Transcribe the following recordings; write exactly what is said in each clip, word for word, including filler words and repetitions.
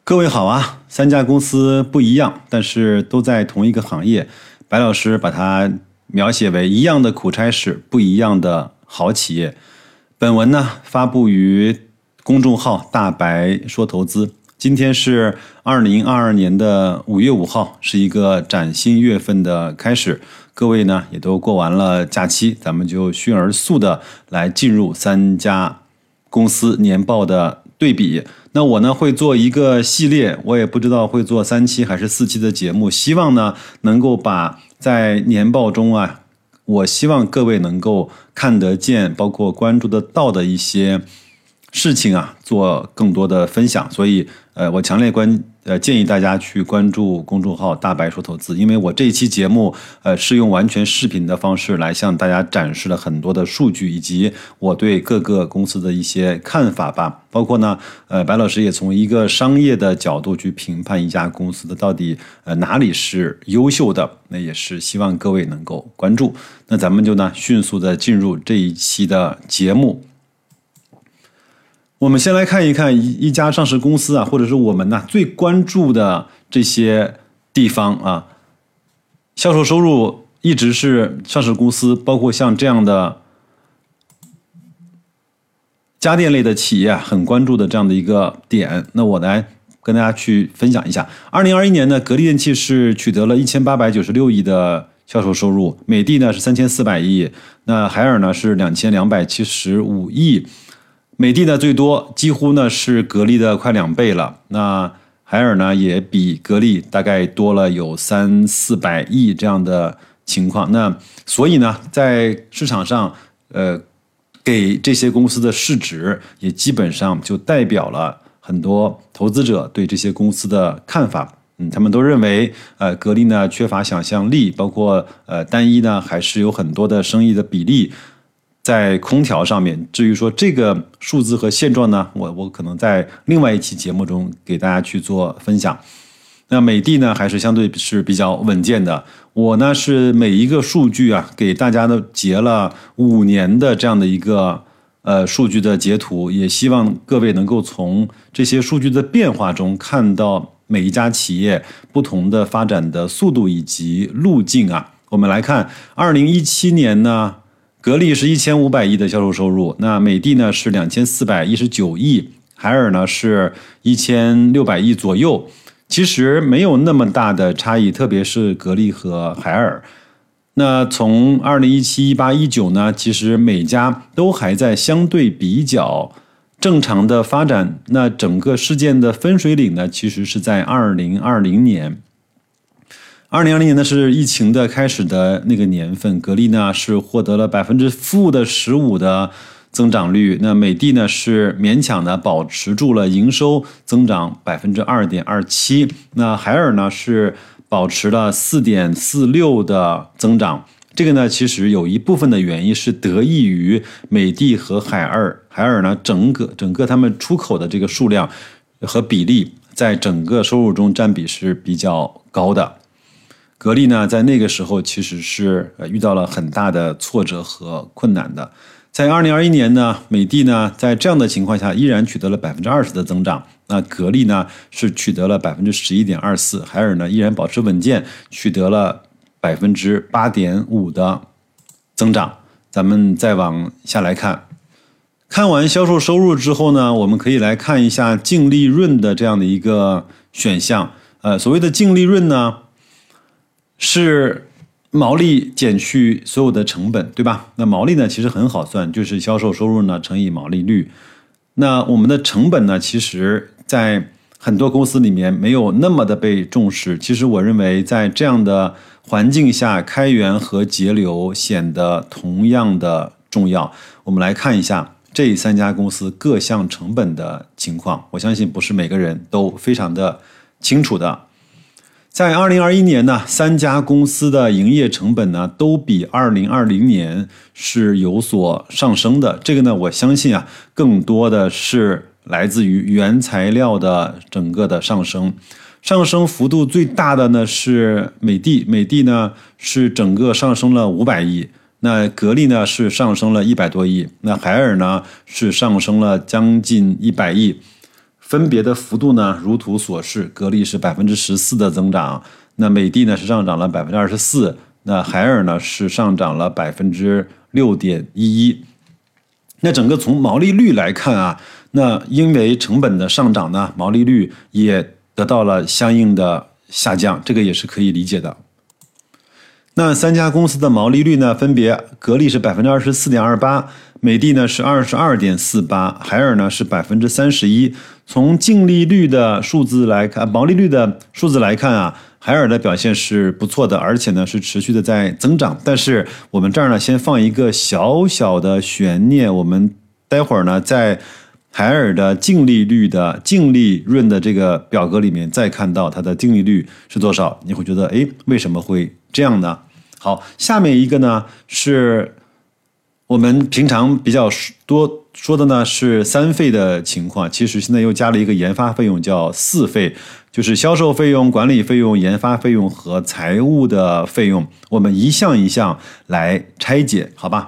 各位好啊，三家公司不一样，但是都在同一个行业。白老师把它描写为一样的苦差事，不一样的好企业。本文呢发布于公众号大白说投资。今天是二零二二年的五月五号，是一个崭新月份的开始。各位呢也都过完了假期，咱们就迅而速的来进入三家公司年报的对比。那我呢会做一个系列，我也不知道会做三期还是四期的节目，希望呢能够把在年报中啊，我希望各位能够看得见，包括关注得到的一些事情啊，做更多的分享。所以呃，我强烈关呃建议大家去关注公众号大白说投资，因为我这一期节目呃是用完全视频的方式来向大家展示了很多的数据，以及我对各个公司的一些看法吧。包括呢呃白老师也从一个商业的角度去评判一家公司的到底呃哪里是优秀的，那也是希望各位能够关注。那咱们就呢迅速的进入这一期的节目。我们先来看一看一一家上市公司啊，或者是我们呢最关注的这些地方啊，销售收入一直是上市公司，包括像这样的家电类的企业很关注的这样的一个点。那我来跟大家去分享一下。二零二一年呢，格力电器是取得了一千八百九十六亿的销售收入，美的呢是三千四百亿，那海尔呢是两千两百七十五亿。美的呢最多，几乎呢是格力的快两倍了。那海尔呢也比格力大概多了有三四百亿这样的情况。那所以呢，在市场上，呃，给这些公司的市值也基本上就代表了很多投资者对这些公司的看法。嗯，他们都认为，呃，格力呢缺乏想象力，包括呃单一呢还是有很多的生意的比例。在空调上面，至于说这个数字和现状呢，我我可能在另外一期节目中给大家去做分享。那美的呢，还是相对是比较稳健的。我呢是每一个数据啊，给大家都截了五年的这样的一个呃数据的截图，也希望各位能够从这些数据的变化中看到每一家企业不同的发展的速度以及路径啊。我们来看，二零一七年呢。格力是一千五百亿的销售收入，那美的呢是两千四百一十九亿，海尔呢是一千六百亿左右，其实没有那么大的差异，特别是格力和海尔。那从二零一七、一八、一九呢，其实每家都还在相对比较正常的发展。那整个事件的分水岭呢，其实是在二零二零年。二零二零年呢是疫情的开始的那个年份，格力呢是获得了百分之负的十五的增长率，那美的呢是勉强的保持住了营收增长百分之二点二七，那海尔呢是保持了四点四六的增长。这个呢其实有一部分的原因是得益于美的和海尔，海尔呢整个整个他们出口的这个数量和比例在整个收入中占比是比较高的。格力呢，在那个时候其实是遇到了很大的挫折和困难的。在二零二一年呢，美的呢在这样的情况下依然取得了百分之二十的增长，那格力呢是取得了百分之十一点二四，海尔呢依然保持稳健，取得了百分之八点五的增长。咱们再往下来看，看完销售收入之后呢，我们可以来看一下净利润的这样的一个选项。呃，所谓的净利润呢，是毛利减去所有的成本，对吧？那毛利呢其实很好算，就是销售收入呢乘以毛利率。那我们的成本呢，其实在很多公司里面没有那么的被重视。其实我认为在这样的环境下，开源和节流显得同样的重要。我们来看一下这三家公司各项成本的情况，我相信不是每个人都非常的清楚的。在二零二一年呢，三家公司的营业成本呢都比二零二零年是有所上升的。这个呢，我相信啊，更多的是来自于原材料的整个的上升。上升幅度最大的呢是美的，美的呢是整个上升了五百亿，那格力呢是上升了一百多亿，那海尔呢是上升了将近一百亿。 分别的幅度呢，如图所示，格力是百分之十四的增长，那美的呢是上涨了百分之二十四，那海尔呢是上涨了百分之六点一一。那整个从毛利率来看啊，那因为成本的上涨呢，毛利率也得到了相应的下降，这个也是可以理解的。那三家公司的毛利率呢，分别格力是百分之二十四点二八，美的呢是二十二点四八，海尔呢是百分之三十一。从净利率的数字来看，毛利率的数字来看啊，海尔的表现是不错的，而且呢是持续的在增长。但是我们这儿呢先放一个小小的悬念，我们待会儿呢在海尔的净利率的净利润的这个表格里面再看到它的净利率是多少，你会觉得诶，为什么会这样呢？好，下面一个呢是我们平常比较多说的呢是三费的情况，其实现在又加了一个研发费用，叫四费，就是销售费用、管理费用、研发费用和财务的费用。我们一项一项来拆解，好吧？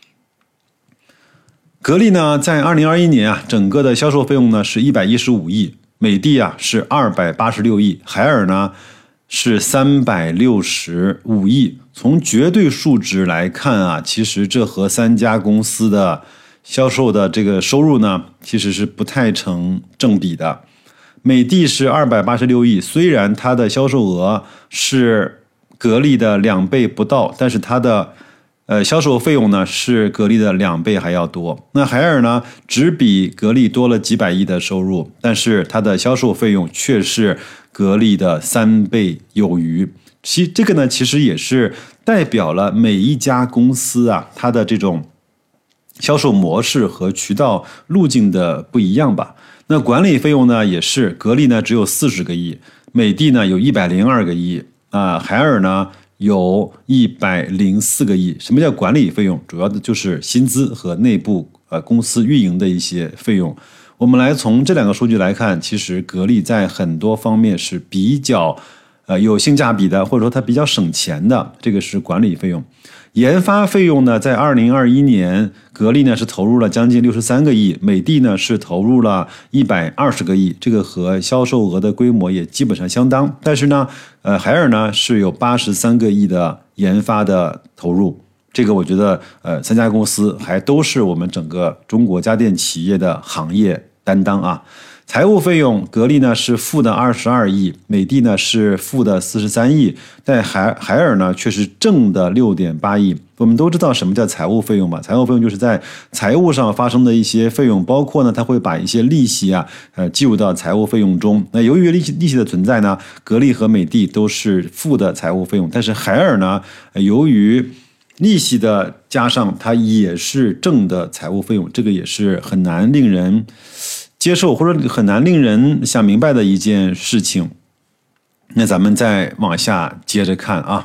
格力呢，在二零二一年啊，整个的销售费用呢是一百一十五亿，美的啊是二百八十六亿，海尔呢是三百六十五亿。从绝对数值来看啊，其实这和三家公司的销售的这个收入呢，其实是不太成正比的。美的是二百八十六亿，虽然它的销售额是格力的两倍不到，但是它的呃销售费用呢是格力的两倍还要多。那海尔呢，只比格力多了几百亿的收入，但是它的销售费用却是格力的三倍有余。其这个呢，其实也是代表了每一家公司啊，它的这种销售模式和渠道路径的不一样吧。那管理费用呢，也是格力呢只有四十个亿，美的呢有一百零二个亿啊，海尔呢有一百零四个亿。什么叫管理费用？主要的就是薪资和内部呃公司运营的一些费用。我们来从这两个数据来看，其实格力在很多方面是比较呃有性价比的，或者说它比较省钱的，这个是管理费用。研发费用呢，在二零二一年，格力呢是投入了将近六十三个亿，美的呢是投入了一百二十个亿，这个和销售额的规模也基本上相当。但是呢，呃，海尔呢是有八十三个亿的研发的投入，这个我觉得，呃，三家公司还都是我们整个中国家电企业的行业担当啊。财务费用，格力呢是负的二十二亿，美的呢是负的四十三亿，但海海尔呢却是正的六点八亿。我们都知道什么叫财务费用嘛？财务费用就是在财务上发生的一些费用，包括呢，它会把一些利息啊，呃，计入到财务费用中。那由于利息利息的存在呢，格力和美的都是负的财务费用，但是海尔呢，由于利息的加上，它也是正的财务费用，这个也是很难令人接受，或者很难令人想明白的一件事情。那咱们再往下接着看啊。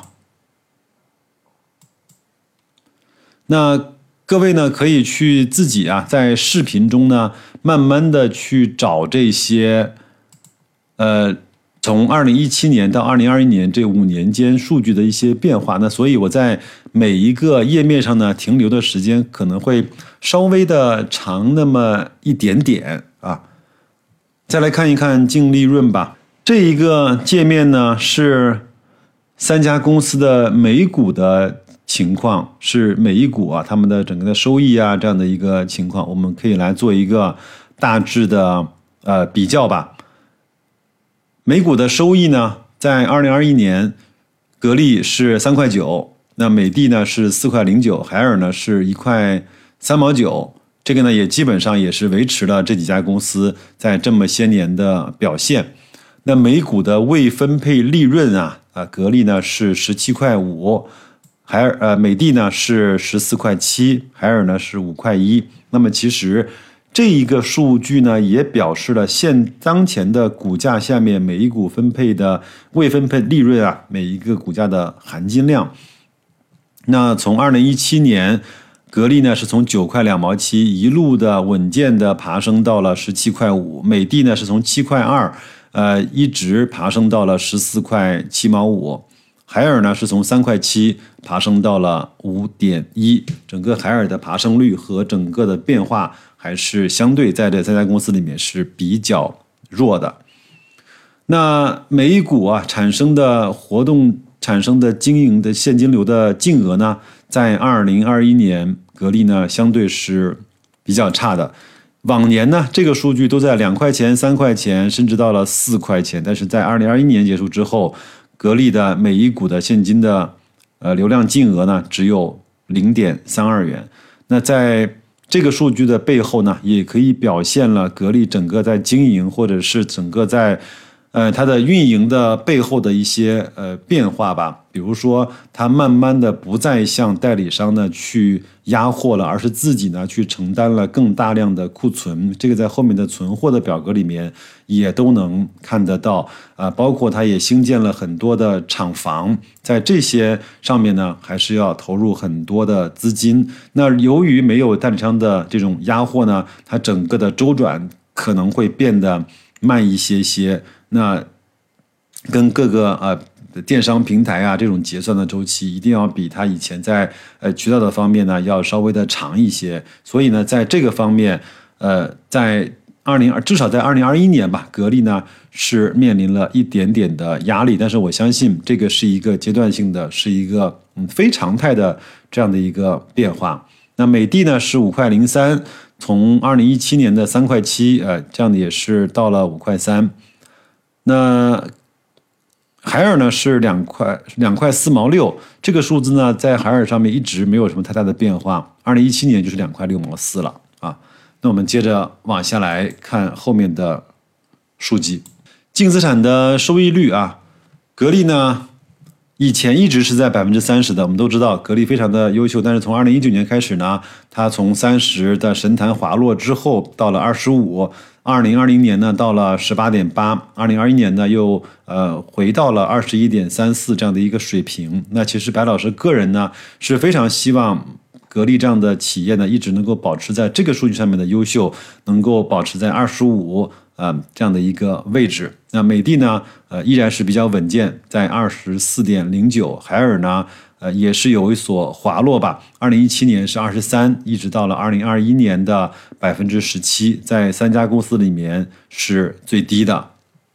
那各位呢，可以去自己啊，在视频中呢，慢慢的去找这些，呃，从二零一七年到二零二一年这五年间数据的一些变化。那所以我在每一个页面上呢，停留的时间可能会稍微的长那么一点点啊。再来看一看净利润吧。这一个界面呢，是三家公司的每股的情况，是每一股啊，他们的整个的收益啊，这样的一个情况，我们可以来做一个大致的呃比较吧。每股的收益呢，在二零二一年，格力是三块九，那美的呢是四块零九，海尔呢是一块三毛九。这个呢也基本上也是维持了这几家公司在这么些年的表现。那每股的未分配利润啊，啊，格力呢是十七块五，海尔呃美的呢是十四块七，海尔呢是五块一。那么其实这一个数据呢，也表示了现当前的股价下面每一股分配的未分配利润啊，每一个股价的含金量。那从二零一七年，格力呢是从九块两毛七一路的稳健的爬升到了十七块五，美的呢是从七块二。呃，一直爬升到了十四块七毛五，海尔呢是从三块七爬升到了五点一，整个海尔的爬升率和整个的变化还还是相对在这三家公司里面是比较弱的。那每一股啊产生的活动产生的经营的现金流的净额呢，在二零二一年格力呢相对是比较差的。往年呢这个数据都在两块钱、三块钱，甚至到了四块钱，但是在二零二一年结束之后，格力的每一股的现金的呃流量净额呢只有 零点三二元。那在这个数据的背后呢，也可以表现了格力整个在经营或者是整个在呃，它的运营的背后的一些呃变化吧，比如说它慢慢的不再向代理商呢去压货了，而是自己呢去承担了更大量的库存，这个在后面的存货的表格里面也都能看得到啊、呃，包括它也兴建了很多的厂房，在这些上面呢还是要投入很多的资金。那由于没有代理商的这种压货呢，它整个的周转可能会变得慢一些些。那跟各个呃电商平台啊这种结算的周期一定要比它以前在呃渠道的方面呢要稍微的长一些，所以呢在这个方面呃在二零二至少在二零二一年吧，格力呢是面临了一点点的压力，但是我相信这个是一个阶段性的，是一个嗯非常态的这样的一个变化。那美的呢是五块零三，从二零一七年的三块七，呃这样的也是到了五块三。那海尔呢是两块两块四毛六，这个数字呢在海尔上面一直没有什么太大的变化。二零一七年就是两块六毛四了啊。那我们接着往下来看后面的数据，净资产的收益率啊，格力呢以前一直是在百分之三十的，我们都知道格力非常的优秀，但是从二零一九年开始呢，它从三十的神坛滑落之后，到了二十五。二零二零年呢到了 十八点八， 二零二一年呢又呃回到了 二十一点三四 这样的一个水平。那其实白老师个人呢是非常希望格力这样的企业呢一直能够保持在这个数据上面的优秀，能够保持在二十五呃这样的一个位置。那美的呢呃依然是比较稳健，在 二十四点零九， 海尔呢呃，也是有一所滑落吧。二零一七年是二十三，一直到了二零二一年的百分之十七，在三家公司里面是最低的。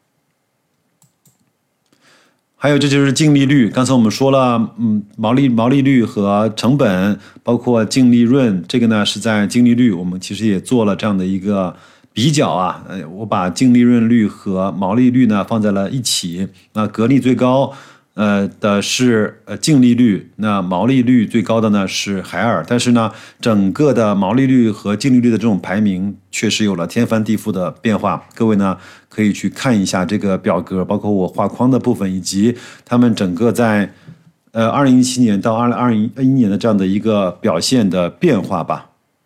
还有，这就是净利率。刚才我们说了，嗯，毛利毛利率和成本，包括净利润，这个呢是在净利率，我们其实也做了这样的一个比较啊。呃，我把净利润率和毛利率呢放在了一起。那格力最高。呃的是呃净利率，那毛利率最高的呢是海尔，但是呢，整个的毛利率和净利率的这种排名确实有了天翻地覆的变化。各位呢可以去看一下这个表格，包括我画框的部分，以及他们整个在呃二零一七年到二零二一年的这样的一个表现的变化吧。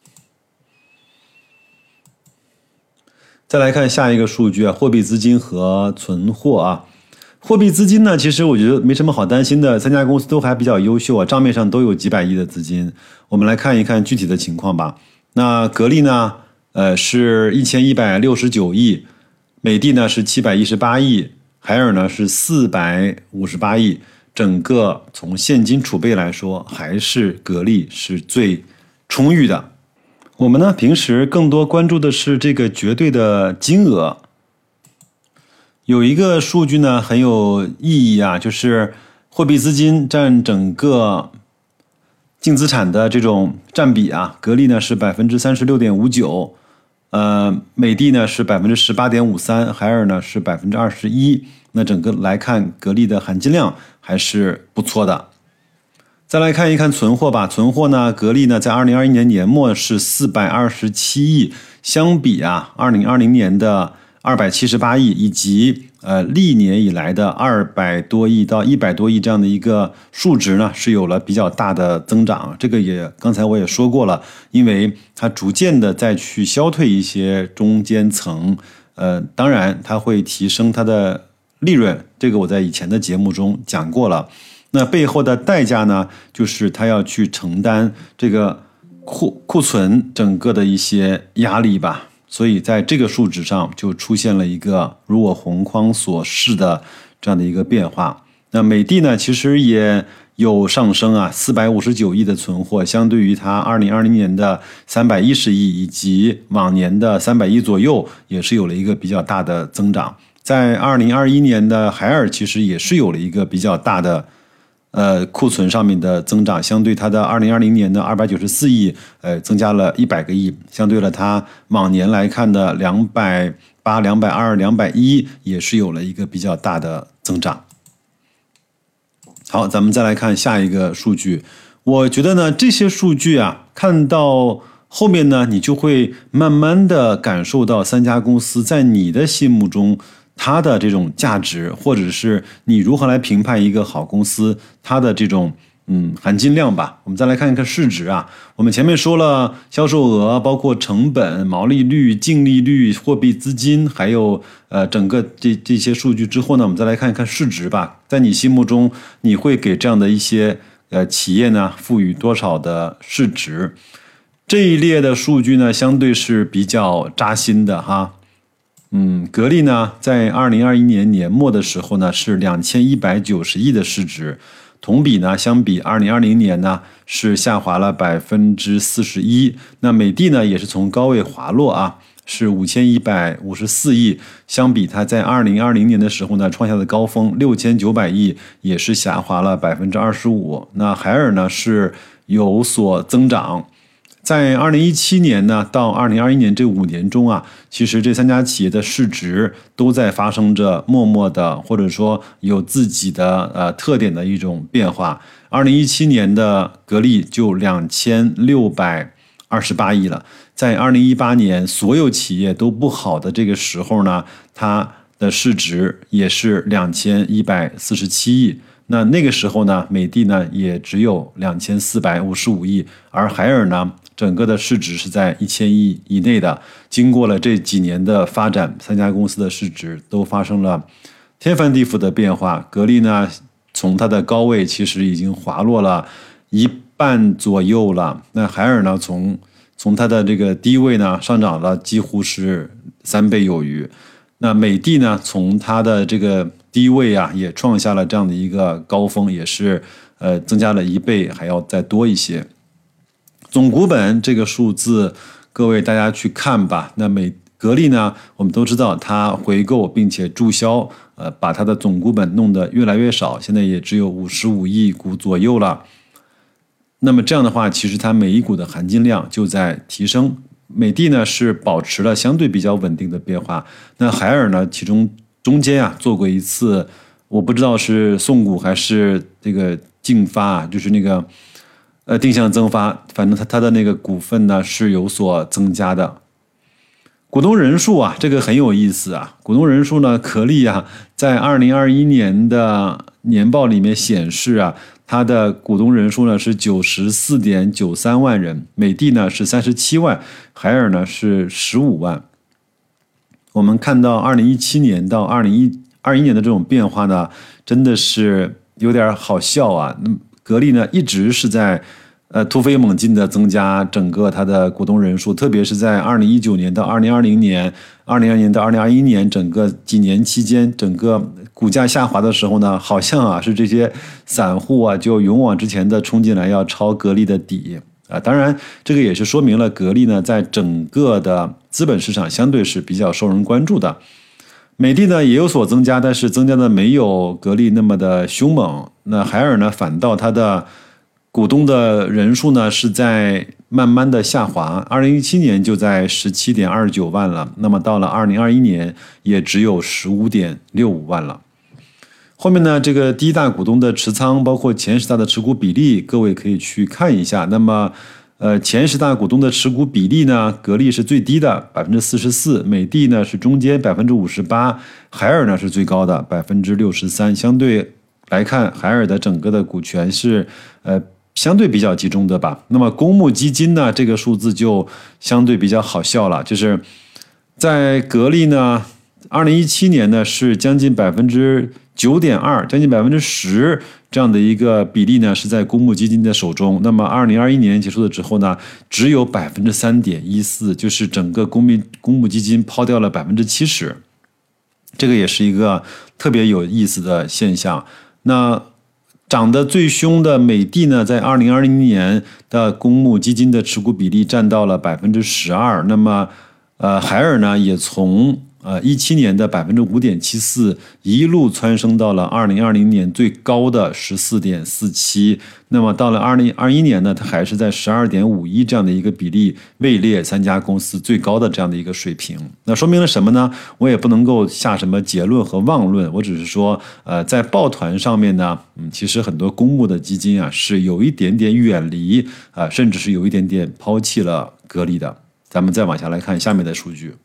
再来看下一个数据啊，货币资金和存货啊。货币资金呢，其实我觉得没什么好担心的，三家公司都还比较优秀啊，账面上都有几百亿的资金。我们来看一看具体的情况吧。那格力呢，呃是一千一百六十九亿，美的呢是七百一十八亿，海尔呢是四百五十八亿。整个从现金储备来说，还是格力是最充裕的。我们呢平时更多关注的是这个绝对的金额。有一个数据呢很有意义啊，就是货币资金占整个净资产的这种占比啊，格力呢是 百分之三十六点五九， 呃，美的呢是 百分之十八点五三， 海尔呢是 百分之二十一。 那整个来看格力的含金量还是不错的。再来看一看存货吧，存货呢格力呢在二零二一年年末是四百二十七亿，相比啊二零二零年的二百七十八亿以及呃历年以来的二百多亿到一百多亿这样的一个数值呢，是有了比较大的增长。这个也刚才我也说过了，因为它逐渐的再去消退一些中间层，呃，当然它会提升它的利润，这个我在以前的节目中讲过了。那背后的代价呢，就是它要去承担这个库库存整个的一些压力吧。所以在这个数值上就出现了一个如我红框所示的这样的一个变化。那美的呢，其实也有上升啊，四百五十九亿的存货，相对于它二零二零年的三百一十亿以及往年的三百亿左右，也是有了一个比较大的增长。在二零二一年的海尔其实也是有了一个比较大的呃库存上面的增长，相对它的二零二零年的二百九十四亿，呃增加了一百个亿，相对了它往年来看的两百八、两百二、两百一也是有了一个比较大的增长。好，咱们再来看下一个数据。我觉得呢，这些数据啊，看到后面呢，你就会慢慢的感受到三家公司在你的心目中它的这种价值，或者是你如何来评判一个好公司它的这种嗯含金量吧。我们再来看一看市值啊。我们前面说了销售额，包括成本、毛利率、净利率、货币资金，还有呃整个这这些数据之后呢，我们再来看一看市值吧。在你心目中，你会给这样的一些呃企业呢赋予多少的市值？这一列的数据呢，相对是比较扎心的哈。嗯，格力呢，在二零二一年年末的时候呢，是两千一百九十亿的市值，同比呢，相比二零二零年呢，是下滑了百分之四十一。那美的呢，也是从高位滑落啊，是五千一百五十四亿，相比它在二零二零年的时候呢，创下的高峰六千九百亿，也是下滑了百分之二十五。那海尔呢，是有所增长。在二零一七年呢到二零二一年这五年中啊，其实这三家企业的市值都在发生着默默的，或者说有自己的呃特点的一种变化。二零一七年的格力就两千六百二十八亿了，在二零一八年所有企业都不好的这个时候呢，它的市值也是两千一百四十七亿。那那个时候呢，美的呢也只有两千四百五十五亿，而海尔呢，整个的市值是在一千亿以内的。经过了这几年的发展，三家公司的市值都发生了天翻地覆的变化。格力呢，从它的高位其实已经滑落了一半左右了。那海尔呢，从从它的这个低位呢，上涨了几乎是三倍有余。那美的呢，从它的这个低位啊，也创下了这样的一个高峰，也是呃增加了一倍，还要再多一些。总股本这个数字，各位大家去看吧。那美格力呢，我们都知道它回购并且注销，呃，把它的总股本弄得越来越少，现在也只有五十五亿股左右了。那么这样的话，其实它每一股的含金量就在提升。美的呢是保持了相对比较稳定的变化，那海尔呢，其中中间啊做过一次，我不知道是送股还是这个净发啊，就是那个呃定向增发，反正它它的那个股份呢是有所增加的。股东人数啊，这个很有意思啊。股东人数呢，格力啊，在二零二一年的年报里面显示啊，它的股东人数呢是九十四点九三万人，美的呢是三十七万，海尔呢是十五万。我们看到二零一七年到二零二一年的这种变化呢，真的是有点好笑啊。那格力呢一直是在呃突飞猛进的增加整个它的股东人数，特别是在二零一九年到二零二零年、二零二零年到二零二一年整个几年期间，整个股价下滑的时候呢，好像啊是这些散户啊就勇往直前的冲进来要抄格力的底啊。当然，这个也是说明了格力呢在整个的资本市场相对是比较受人关注的。美的呢也有所增加，但是增加的没有格力那么的凶猛。那海尔呢，反倒它的股东的人数呢是在慢慢的下滑，二零一七年就在 十七点二九万了，那么到了二零二一年也只有 十五点六五万了。后面呢，这个第一大股东的持仓，包括前十大的持股比例，各位可以去看一下。那么呃，前十大股东的持股比例呢，格力是最低的 百分之四十四， 美的呢是中间 百分之五十八， 海尔呢是最高的 百分之六十三。 相对来看，海尔的整个的股权是呃相对比较集中的吧。那么公募基金呢，这个数字就相对比较好笑了，就是在格力呢二零一七年呢是将近 百分之九点二， 将近 百分之十 这样的一个比例呢是在公募基金的手中。那么二零二一年结束了之后呢，只有 百分之三点一四， 就是整个公募公募基金抛掉了 百分之七十， 这个也是一个特别有意思的现象。那涨得最凶的美的呢，在二零二零年的公募基金的持股比例占到了百分之十二。那么，呃，海尔呢，也从呃一七年的百分之五点七四一路蹿升到了二零二零年最高的十四点四七。那么到了二零二一年呢，它还是在十二点五一这样的一个比例位列三家公司最高的这样的一个水平。那说明了什么呢？我也不能够下什么结论和妄论，我只是说，呃，在抱团上面呢，嗯，其实很多公募的基金啊是有一点点远离啊、呃，甚至是有一点点抛弃了格力的。咱们再往下来看下面的数据。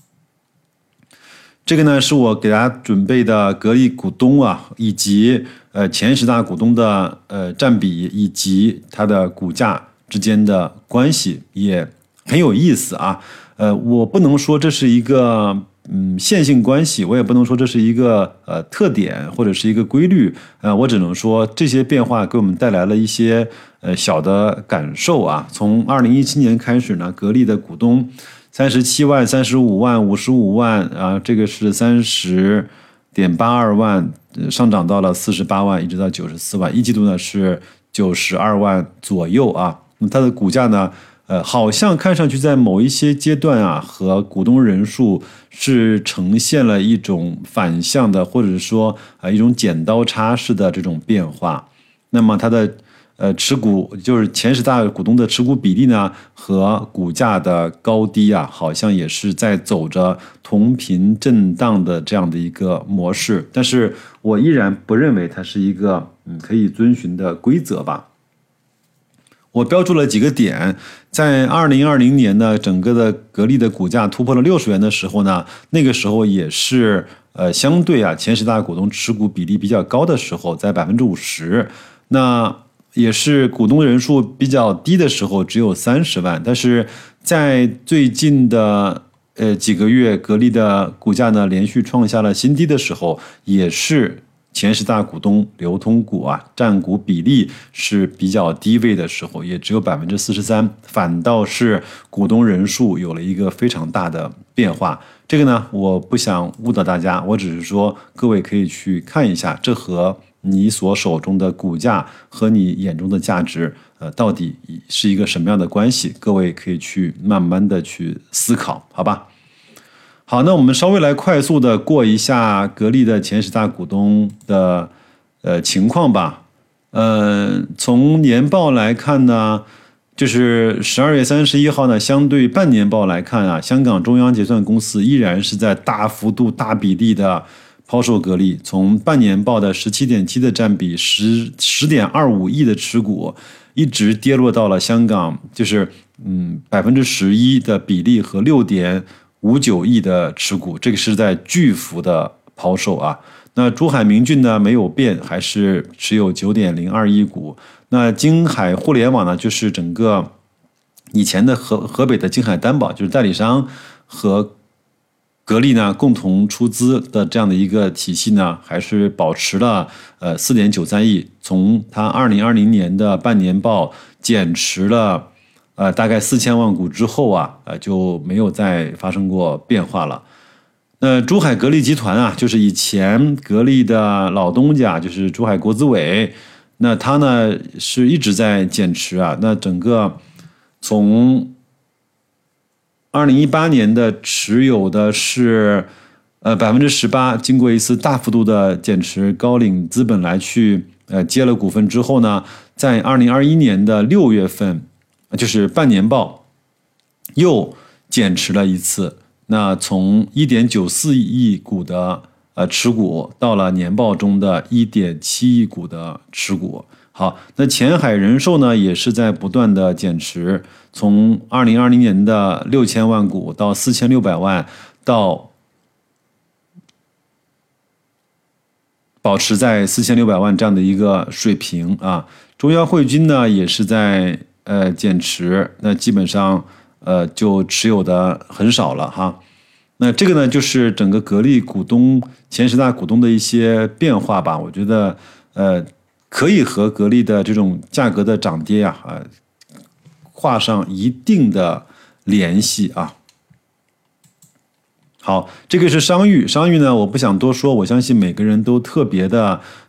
这个呢是我给大家准备的格力股东啊，以及呃前十大股东的呃占比以及它的股价之间的关系，也很有意思啊。呃，我不能说这是一个嗯线性关系，我也不能说这是一个呃特点或者是一个规律，呃，我只能说这些变化给我们带来了一些呃小的感受啊。从二零一七年开始呢，格力的股东三十七万、三十五万、五十五万啊，这个是三十点八二万，上涨到了四十八万，一直到九十四万。一季度呢是九十二万左右啊。那它的股价呢，呃，好像看上去在某一些阶段啊，和股东人数是呈现了一种反向的，或者说啊、呃、一种剪刀差式的这种变化。那么它的呃，持股就是前十大股东的持股比例呢，和股价的高低啊，好像也是在走着同频震荡的这样的一个模式。但是我依然不认为它是一个嗯可以遵循的规则吧。我标注了几个点，在二零二零年呢，整个的格力的股价突破了六十元的时候呢，那个时候也是呃相对啊前十大股东持股比例比较高的时候，在百分之五十。那也是股东人数比较低的时候，只有三十万。但是在最近的呃几个月，格力的股价呢连续创下了新低的时候，也是前十大股东流通股啊占股比例是比较低位的时候，也只有百分之四十三，反倒是股东人数有了一个非常大的变化。这个呢，我不想误导大家，我只是说各位可以去看一下，这和你所手中的股价和你眼中的价值，呃，到底是一个什么样的关系？各位可以去慢慢的去思考，好吧？好，那我们稍微来快速的过一下格力的前十大股东的呃情况吧。呃，从年报来看呢，就是十二月三十一号呢，相对半年报来看啊，香港中央结算公司依然是在大幅度、大比例的抛售格力，从半年报的十七点七的占比，十十点二五亿的持股，一直跌落到了香港就是嗯百分之十一的比例和六点五九亿的持股，这个是在巨幅的抛售啊。那珠海明骏呢没有变，还是持有九点零二亿股。那京海互联网呢，就是整个以前的河河北的京海担保，就是代理商和格力呢共同出资的这样的一个体系呢，还是保持了呃四点九三亿。从它二零二零年的半年报减持了呃大概四千万股之后啊，呃就没有再发生过变化了。那珠海格力集团啊，就是以前格力的老东家，就是珠海国资委，那它呢是一直在减持啊。那整个从二零一八年的持有的是呃百分之十八，经过一次大幅度的减持，高瓴资本来去呃接了股份之后呢，在二零二一年的六月份，就是半年报又减持了一次。那从一点九四亿股的呃持股，到了年报中的一点七亿股的持股。好，那前海人寿呢，也是在不断的减持，从二零二零年的六千万股到四千六百万，到保持在四千六百万这样的一个水平啊。中央汇金呢，也是在呃减持，那基本上呃就持有的很少了哈。那这个呢，就是整个格力股东前十大股东的一些变化吧。我觉得呃。可以和格力的这种价格的涨跌啊，啊，画上一定的联系啊。好，这个是商誉，商誉呢，我不想多说，我相信每个人都特别的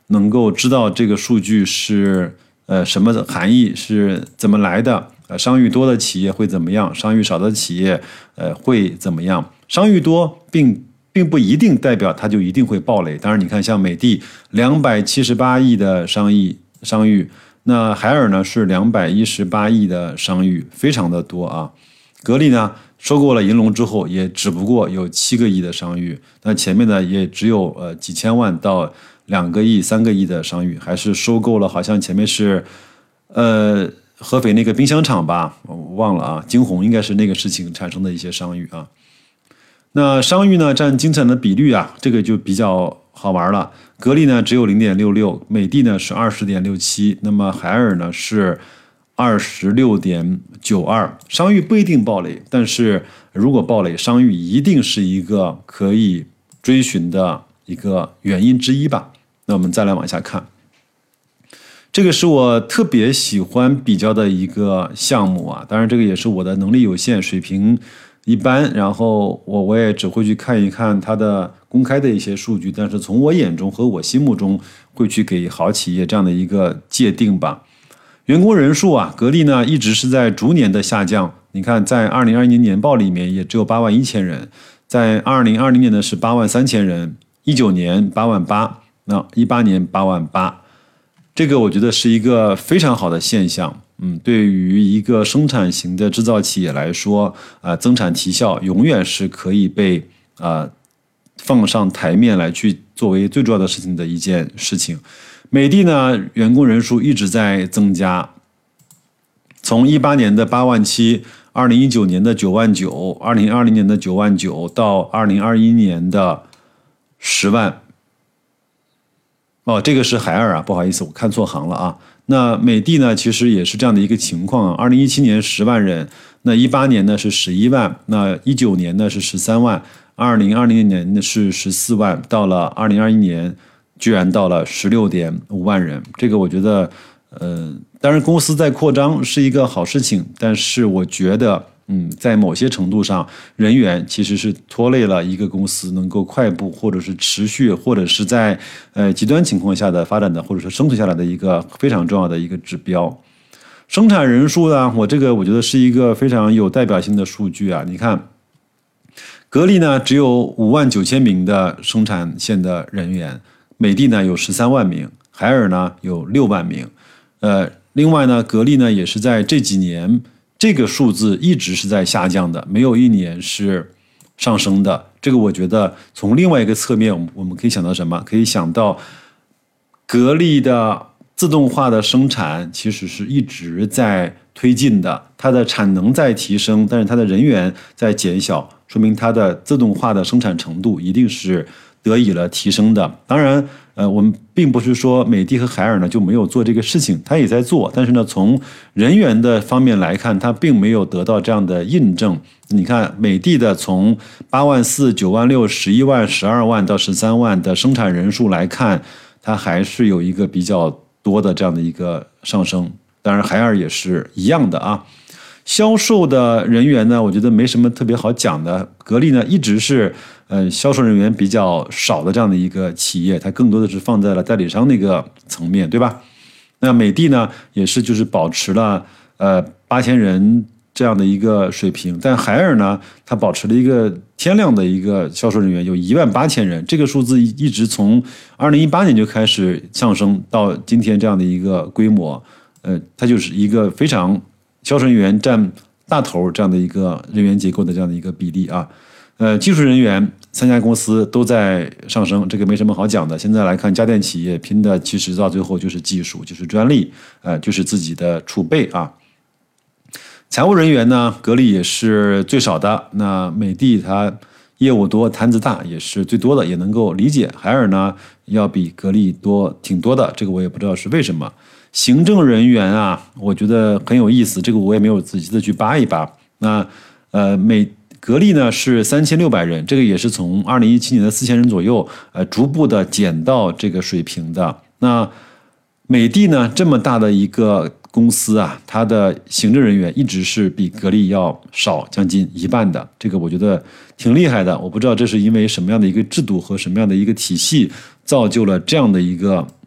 能够知道这个数据是呃什么含义，是怎么来的。呃，商誉多的企业会怎么样？商誉少的企业呃会怎么样？商誉多并并不一定代表它就一定会暴雷。当然，你看像美的两百七十八亿的商誉商誉，那海尔呢是两百一十八亿的商誉，非常的多啊。格力呢收购了银龙之后，也只不过有七个亿的商誉，那前面呢也只有呃几千万到两个亿、三个亿的商誉，还是收购了，好像前面是呃。合肥那个冰箱厂吧，我忘了啊，惊鸿应该是那个事情产生的一些商誉啊。那商誉呢占净资产的比率啊，这个就比较好玩了。格力呢只有 零点六六， 美的呢是 二十点六七， 那么海尔呢是 二十六点九二。商誉不一定暴雷，但是如果暴雷，商誉一定是一个可以追寻的一个原因之一吧。那我们再来往下看。这个是我特别喜欢比较的一个项目啊，当然这个也是我的能力有限，水平一般，然后我我也只会去看一看它的公开的一些数据，但是从我眼中和我心目中会去给好企业这样的一个界定吧。员工人数啊，格力呢一直是在逐年的下降，你看在二零二一年年报里面也只有八万一千人，在二零二零年呢是八万三千人，一九年八万八，那一八年八万八。这个我觉得是一个非常好的现象，嗯，对于一个生产型的制造企业来说，啊、呃，增产提效永远是可以被啊、呃、放上台面来去作为最重要的事情的一件事情。美的呢，员工人数一直在增加，从一八年的八万七，二零一九年的九万九，二零二零年的九万九，到二零二一年的十万。哦，这个是海尔啊，不好意思，我看错行了啊。那美的呢，其实也是这样的一个情况啊。二零一七年十万人，那一八年呢是十一万，那一九年呢是十三万，二零二零年呢是十四万，到了二零二一年居然到了十六点五万人。这个我觉得，呃，当然公司在扩张是一个好事情，但是我觉得。嗯，在某些程度上，人员其实是拖累了一个公司能够快步或者是持续，或者是在呃极端情况下的发展的，或者是生存下来的一个非常重要的一个指标。生产人数呢，我这个我觉得是一个非常有代表性的数据啊。你看，格力呢只有五万九千名的生产线的人员，美的呢有十三万名，海尔呢有六万名。呃，另外呢，格力呢也是在这几年。这个数字一直是在下降的，没有一年是上升的。这个我觉得从另外一个侧面，我们可以想到什么？可以想到格力的自动化的生产其实是一直在推进的，它的产能在提升，但是它的人员在减小，说明它的自动化的生产程度一定是得以了提升的。当然，呃，我们并不是说美的和海尔呢就没有做这个事情，它也在做，但是呢，从人员的方面来看，它并没有得到这样的印证。你看，美的的从八万四、九万六、十一万、十二万到十三万的生产人数来看，它还是有一个比较多的这样的一个上升。当然，海尔也是一样的啊。销售的人员呢，我觉得没什么特别好讲的。格力呢，一直是呃销售人员比较少的这样的一个企业，它更多的是放在了代理商那个层面，对吧？那美的呢，也是就是保持了呃八千人这样的一个水平，但海尔呢，它保持了一个天量的一个销售人员，有一万八千人，这个数字一直从二零一八年就开始上升到今天这样的一个规模，呃，它就是一个非常。销售人员占大头这样的一个人员结构的这样的一个比例啊，呃，技术人员三家公司都在上升，这个没什么好讲的。现在来看，家电企业拼的其实到最后就是技术，就是专利，呃，就是自己的储备啊。财务人员呢，格力也是最少的，那美的它业务多，摊子大，也是最多的，也能够理解。海尔呢，要比格力多挺多的，这个我也不知道是为什么。行政人员啊，我觉得很有意思，这个我也没有仔细的去扒一扒。那呃，美格力呢是三千六百人，这个也是从二零一七年的四千人左右，呃，逐步的减到这个水平的。那美的呢，这么大的一个公司啊，它的行政人员一直是比格力要少将近一半的，这个我觉得挺厉害的。我不知道这是因为什么样的一个制度和什么样的一个体系造就了这样的一个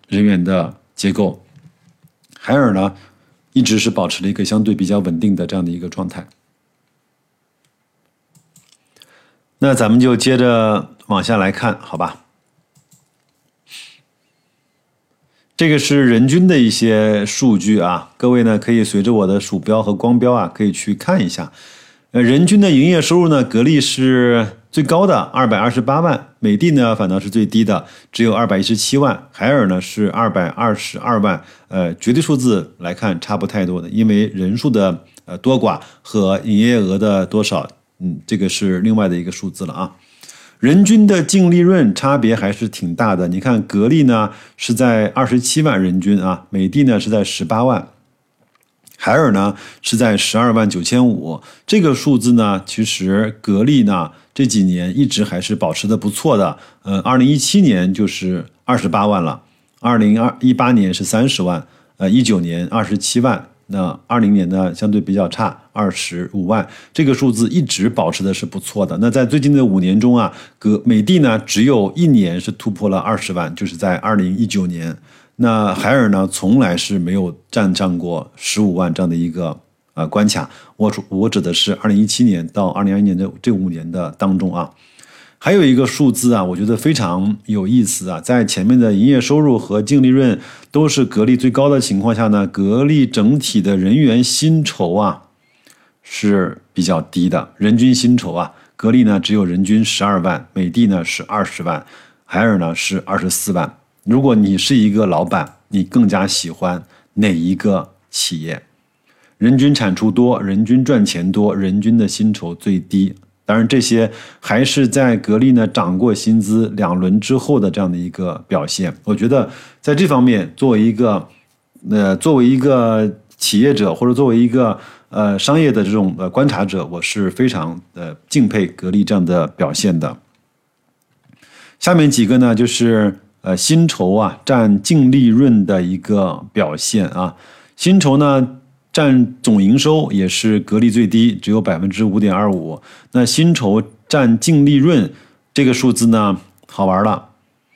人员的结构。海尔呢，一直是保持了一个相对比较稳定的这样的一个状态。那咱们就接着往下来看，好吧？这个是人均的一些数据啊，各位呢可以随着我的鼠标和光标啊，可以去看一下。呃，人均的营业收入呢，格力是最高的二百二十八万，美的呢反倒是最低的，只有二百一十七万，海尔呢是二百二十二万。呃，绝对数字来看差不太多的，因为人数的呃多寡和营业额的多少，嗯，这个是另外的一个数字了啊。人均的净利润差别还是挺大的。你看，格力呢是在二十七万人均啊，美的呢是在十八万，海尔呢是在十二万九千五。这个数字呢，其实格力呢这几年一直还是保持的不错的。呃，二零一七年就是二十八万了，二零一八年是三十万，呃，一九年二十七万。那二零年呢，相对比较差，二十五万，这个数字一直保持的是不错的。那在最近的五年中啊，格美的呢只有一年是突破了二十万，就是在二零一九年。那海尔呢，从来是没有站上过十五万这样的一个呃关卡。我我指的是二零一七年到二零二一年的这五年的当中啊。还有一个数字啊，我觉得非常有意思啊，在前面的营业收入和净利润都是格力最高的情况下呢，格力整体的人员薪酬啊是比较低的，人均薪酬啊，格力呢只有人均十二万，美的呢是二十万，海尔呢是二十四万。如果你是一个老板，你更加喜欢哪一个企业？人均产出多，人均赚钱多，人均的薪酬最低。当然，这些还是在格力呢涨过薪资两轮之后的这样的一个表现。我觉得在这方面，作为一个呃作为一个企业者或者作为一个呃商业的这种呃观察者，我是非常呃敬佩格力这样的表现的。下面几个呢，就是呃薪酬啊占净利润的一个表现啊，薪酬呢占总营收也是格力最低，只有 百分之五点二五。 那薪酬占净利润这个数字呢好玩了，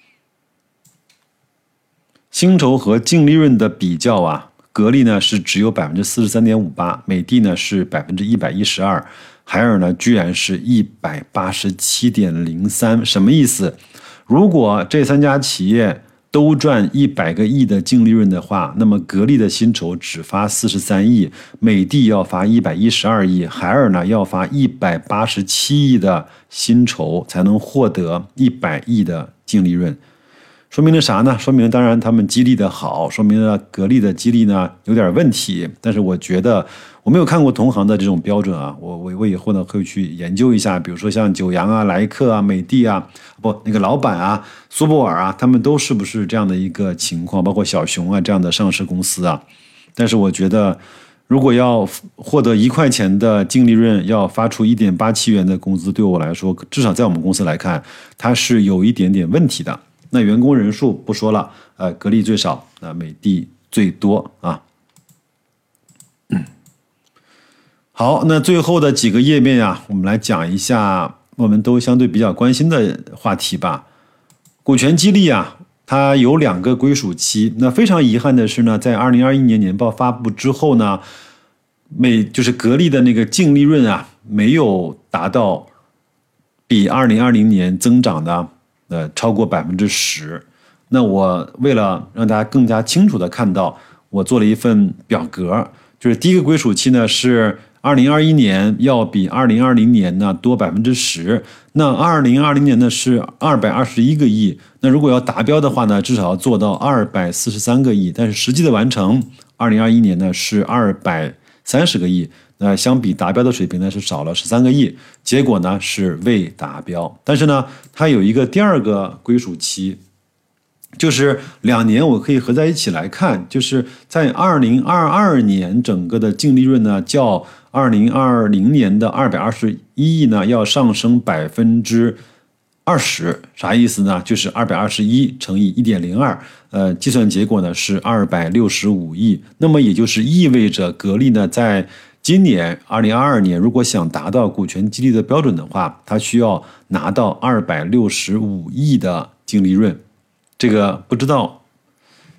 薪酬和净利润的比较啊，格力呢是只有 百分之四十三点五八， 美的呢是 百分之一百一十二， 海尔呢居然是 一百八十七点零三。 什么意思？如果这三家企业都赚一百个亿的净利润的话，那么格力的薪酬只发四十三亿，美的要发一百一十二亿，海尔呢要发一百八十七亿的薪酬才能获得一百亿的净利润。说明了啥呢？说明了当然他们激励的好，说明了格力的激励呢有点问题。但是我觉得我没有看过同行的这种标准啊，我我我以后呢会去研究一下，比如说像九阳啊、莱克啊、美的啊，不那个老板啊、苏泊尔啊，他们都是不是这样的一个情况？包括小熊啊这样的上市公司啊。但是我觉得，如果要获得一块钱的净利润，要发出一点八七元的工资，对我来说，至少在我们公司来看，它是有一点点问题的。那员工人数不说了，呃，格力最少，呃，美的最多啊。嗯，好，那最后的几个页面啊，我们来讲一下我们都相对比较关心的话题吧。股权激励啊，它有两个归属期。那非常遗憾的是呢，在二零二一年年报发布之后呢，美就是格力的那个净利润啊，没有达到比二零二零年增长的。呃，超过百分之十。那我为了让大家更加清楚的看到，我做了一份表格，就是第一个归属期呢是二零二一年要比二零二零年呢多百分之十。那二零二零年呢是二百二十一个亿。那如果要达标的话呢，至少要做到二百四十三个亿。但是实际的完成，二零二一年呢是二百三十个亿。那相比达标的水平呢是少了十三个亿，结果呢是未达标。但是呢，它有一个第二个归属期，就是两年我可以合在一起来看，就是在二零二二年整个的净利润呢，较二零二零年的二百二十一亿呢要上升百分之二十，啥意思呢？就是二百二十一乘以一点零二，呃，计算结果呢是二百六十五亿。那么也就是意味着格力呢在今年二零二二年，如果想达到股权激励的标准的话，它需要拿到二百六十五亿的净利润。这个不知道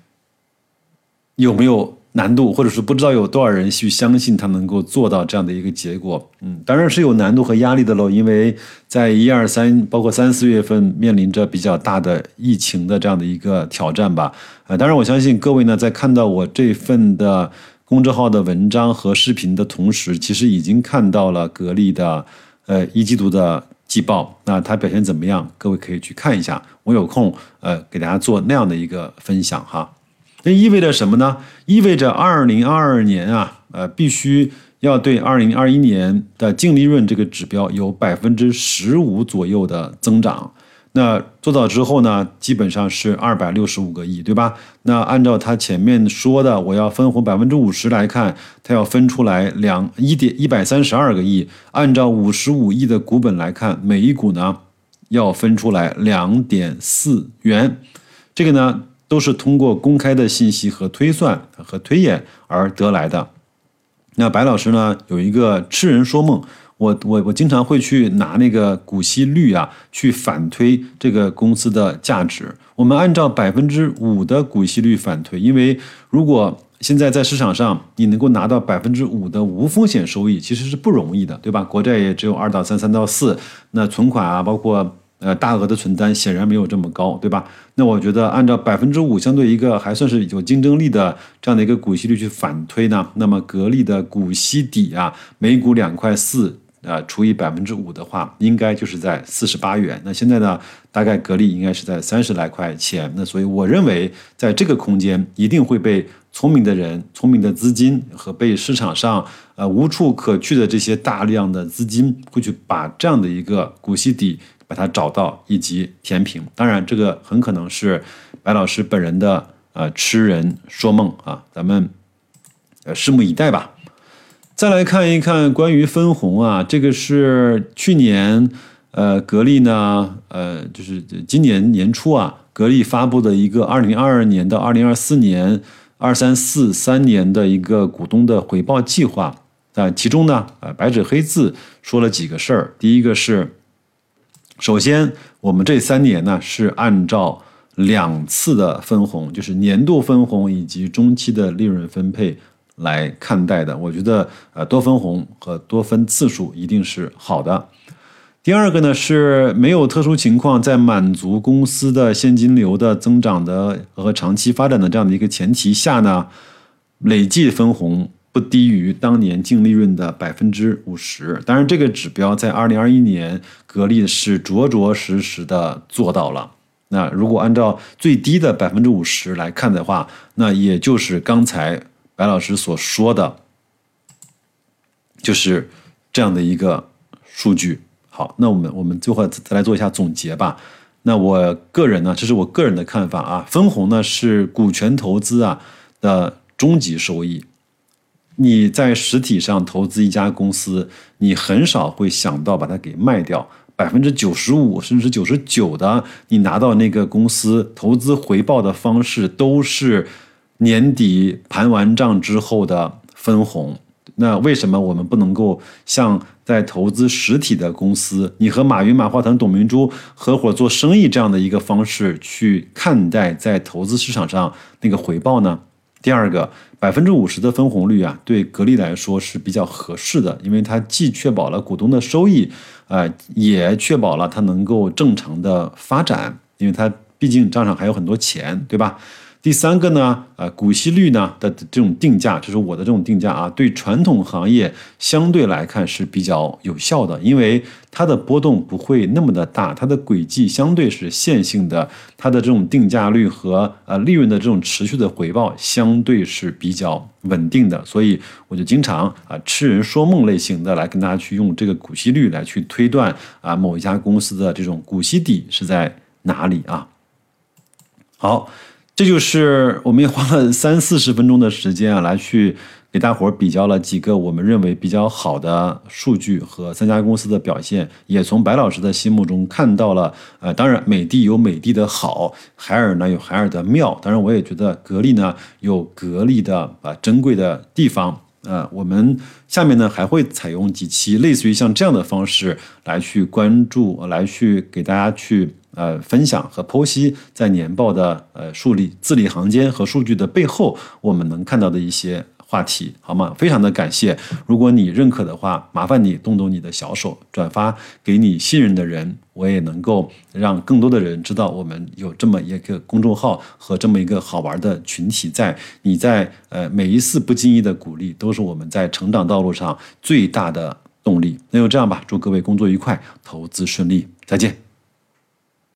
有没有难度，或者是不知道有多少人去相信它能够做到这样的一个结果。嗯，当然是有难度和压力的喽，因为在一二三，包括三四月份面临着比较大的疫情的这样的一个挑战吧。呃，当然我相信各位呢，在看到我这份的公众号的文章和视频的同时，其实已经看到了格力的呃一季度的季报，那它表现怎么样？各位可以去看一下，我有空呃给大家做那样的一个分享哈。这意味着什么呢？意味着二零二二年啊，呃，必须要对二零二一年的净利润这个指标有百分之十五左右的增长。那做到之后呢，基本上是二百六十五个亿，对吧？那按照他前面说的，我要分红百分之五十来看，他要分出来两一点一百三十二个亿。按照五十五亿的股本来看，每一股呢要分出来两点四元。这个呢，都是通过公开的信息和推算和推演而得来的。那白老师呢有一个痴人说梦，我我我经常会去拿那个股息率啊去反推这个公司的价值。我们按照百分之五的股息率反推，因为如果现在在市场上你能够拿到百分之五的无风险收益，其实是不容易的，对吧？国债也只有二到三、三到四，那存款啊，包括呃，大额的存单显然没有这么高，对吧？那我觉得按照百分之五相对一个还算是有竞争力的这样的一个股息率去反推呢，那么格力的股息底啊，每股两块四，呃，除以百分之五的话，应该就是在四十八元。那现在呢，大概格力应该是在三十来块钱。那所以我认为，在这个空间一定会被聪明的人、聪明的资金和被市场上呃无处可去的这些大量的资金会去把这样的一个股息底把它找到以及填平。当然，这个很可能是白老师本人的呃痴人说梦啊，咱们呃拭目以待吧。再来看一看关于分红啊，这个是去年呃格力呢呃就是今年年初啊，格力发布的一个二零二二年到二零二四年二三四三年的一个股东的回报计划啊，其中呢呃白纸黑字说了几个事儿。第一个是，首先我们这三年呢是按照两次的分红，就是年度分红以及中期的利润分配来看待的。我觉得呃多分红和多分次数一定是好的。第二个呢是没有特殊情况，在满足公司的现金流的增长的和长期发展的这样的一个前提下呢，累计分红不低于当年净利润的百分之五十。当然，这个指标在二零二一年格力是着着实实的做到了。那如果按照最低的百分之五十来看的话，那也就是刚才白老师所说的，就是这样的一个数据。好，那我们我们最后再来做一下总结吧。那我个人呢，这是我个人的看法啊，分红呢是股权投资啊的终极收益。你在实体上投资一家公司，你很少会想到把它给卖掉。百分之九十五甚至九十九的，你拿到那个公司投资回报的方式都是年底盘完账之后的分红。那为什么我们不能够像在投资实体的公司，你和马云、马化腾、董明珠合伙做生意这样的一个方式去看待在投资市场上那个回报呢？第二个，百分之五十的分红率啊，对格力来说是比较合适的，因为它既确保了股东的收益，呃，也确保了它能够正常的发展，因为它毕竟账上还有很多钱，对吧？第三个呢，呃，股息率呢的这种定价，这是我的这种定价啊，对传统行业相对来看是比较有效的，因为它的波动不会那么的大，它的轨迹相对是线性的，它的这种定价率和呃利润的这种持续的回报相对是比较稳定的，所以我就经常啊、呃、痴人说梦类型的来跟大家去用这个股息率来去推断啊、呃、某一家公司的这种股息底是在哪里啊。好。这就是我们也花了三四十分钟的时间啊，来去给大伙儿比较了几个我们认为比较好的数据和三家公司的表现，也从白老师的心目中看到了，呃，当然美的有美的的好，海尔呢有海尔的妙，当然我也觉得格力呢有格力的啊珍贵的地方。呃，我们下面呢还会采用几期类似于像这样的方式来去关注，来去给大家去呃分享和剖析在年报的呃数理字里行间和数据的背后，我们能看到的一些话题，好吗？非常的感谢。如果你认可的话，麻烦你动动你的小手，转发给你信任的人，我也能够让更多的人知道我们有这么一个公众号和这么一个好玩的群体在。你在呃每一次不经意的鼓励，都是我们在成长道路上最大的动力。那就这样吧，祝各位工作愉快，投资顺利，再见。